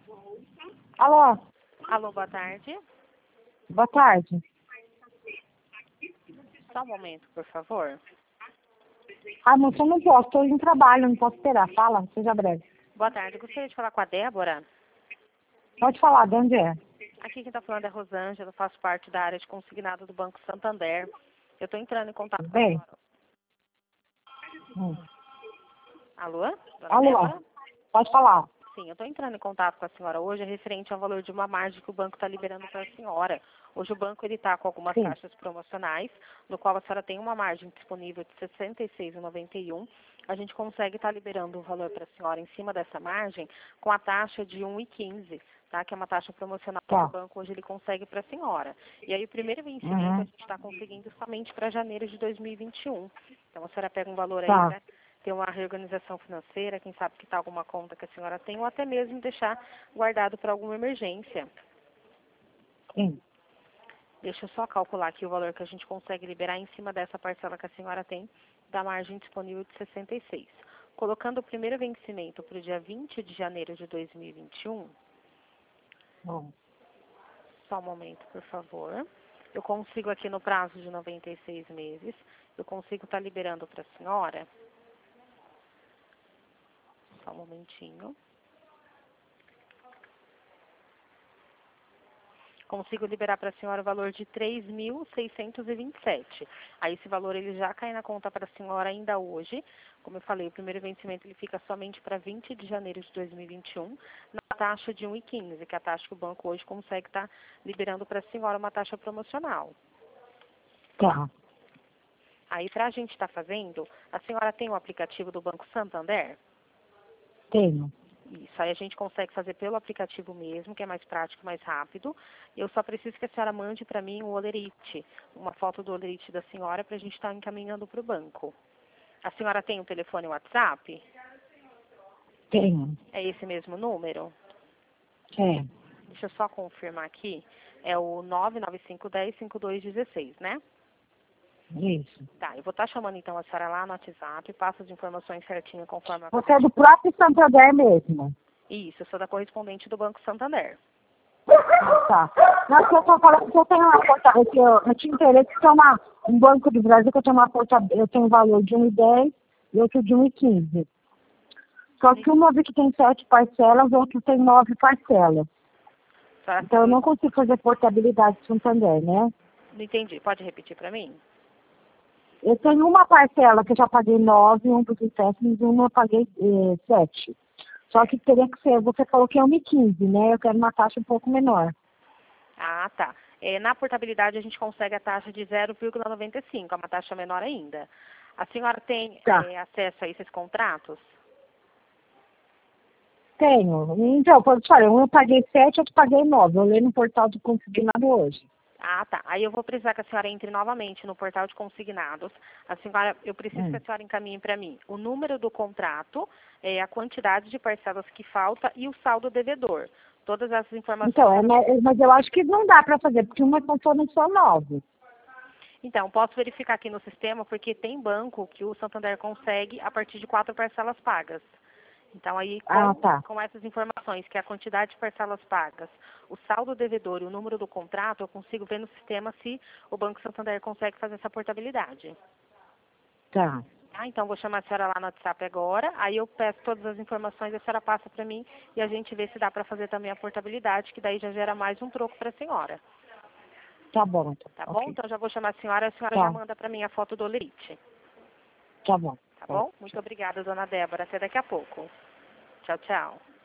Alô? Alô, boa tarde. Boa tarde. Só um momento, por favor. Ah, moça, eu não posso, estou em trabalho, não posso esperar. Fala, seja breve. Boa tarde, eu gostaria de falar com a Débora. Pode falar, de onde é? Aqui quem está falando é a Rosângela, eu faço parte da área de consignado do Banco Santander. Eu estou entrando em contato Tudo com a bem? senhora. Alô? Dona Alô? Débora? Pode falar. Sim, eu estou entrando em contato com a senhora hoje, referente ao valor de uma margem que o banco está liberando para a senhora. Hoje o banco está com algumas Sim. taxas promocionais, no qual a senhora tem uma margem disponível de R$ 66,91. A gente consegue estar liberando o valor para a senhora em cima dessa margem com a taxa de 1,15, tá? Que é uma taxa promocional que Tá. o banco hoje ele consegue para a senhora. E aí o primeiro vencimento a Uhum. gente está conseguindo somente para janeiro de 2021. Então a senhora pega um valor aí Tá. para ter uma reorganização financeira, quem sabe quitar alguma conta que a senhora tem, ou até mesmo deixar guardado para alguma emergência. Sim. Deixa eu só calcular aqui o valor que a gente consegue liberar em cima dessa parcela que a senhora tem, da margem disponível de 66. Colocando o primeiro vencimento para o dia 20 de janeiro de 2021, Bom. só um momento, por favor. Eu consigo aqui no prazo de 96 meses, eu consigo estar liberando para a senhora, só um momentinho. Consigo liberar para a senhora o valor de 3.627. Aí esse valor ele já cai na conta para a senhora ainda hoje. Como eu falei, o primeiro vencimento ele fica somente para 20 de janeiro de 2021, na taxa de 1,15, que é a taxa que o banco hoje consegue estar liberando para a senhora uma taxa promocional. Tá. Aí para a gente estar fazendo, a senhora tem o aplicativo do Banco Santander? Tenho. Isso, aí a gente consegue fazer pelo aplicativo mesmo, que é mais prático, mais rápido. Eu só preciso que a senhora mande para mim o olerite, uma foto do olerite da senhora para a gente estar encaminhando para o banco. A senhora tem um telefone WhatsApp? Tenho. É esse mesmo número? É. Deixa eu só confirmar aqui. É o 995105216, né? Isso. Tá, eu vou estar chamando então a senhora lá no WhatsApp, passo as informações certinho conforme a... Você é do próprio Santander mesmo? Isso, eu sou da correspondente do Banco Santander. Tá. Não, que eu tô falando que eu tenho uma portaria, que eu tinha interesse que é um banco do Brasil que eu tenho uma portaria, eu tenho um valor de 1,10 e outro de 1,15. Só que uma vi que tem 7 parcelas, o outro tem 9 parcelas. Então eu não consigo fazer portabilidade de Santander, né? Não entendi, pode repetir para mim? Eu tenho uma parcela que eu já paguei 9, um dos empréstimos, e uma eu paguei 7. Só que teria que ser, você falou que é 1,15, né? Eu quero uma taxa um pouco menor. Ah, tá. Na portabilidade a gente consegue a taxa de 0,95, é uma taxa menor ainda. A senhora tem Tá. acesso a esses contratos? Tenho. Então, pode falar, um eu paguei 7, outro paguei 9. Eu olhei no portal do consignado hoje. Ah, tá. Aí eu vou precisar que a senhora entre novamente no portal de consignados. A senhora, eu preciso que a senhora encaminhe para mim o número do contrato, a quantidade de parcelas que falta e o saldo devedor. Todas essas informações. Então, mas eu acho que não dá para fazer, porque uma foram só 9. Então, posso verificar aqui no sistema, porque tem banco que o Santander consegue a partir de 4 parcelas pagas. Então, aí, Tá. com essas informações, que é a quantidade de parcelas pagas, o saldo devedor e o número do contrato, eu consigo ver no sistema se o Banco Santander consegue fazer essa portabilidade. Tá. Então, vou chamar a senhora lá no WhatsApp agora, aí eu peço todas as informações, a senhora passa para mim e a gente vê se dá para fazer também a portabilidade, que daí já gera mais um troco para a senhora. Tá bom. Tá bom? Então, já vou chamar a senhora já manda para mim a foto do olerite. Tá bom. Tá bom? Muito obrigada, dona Débora. Até daqui a pouco. Tchau, tchau.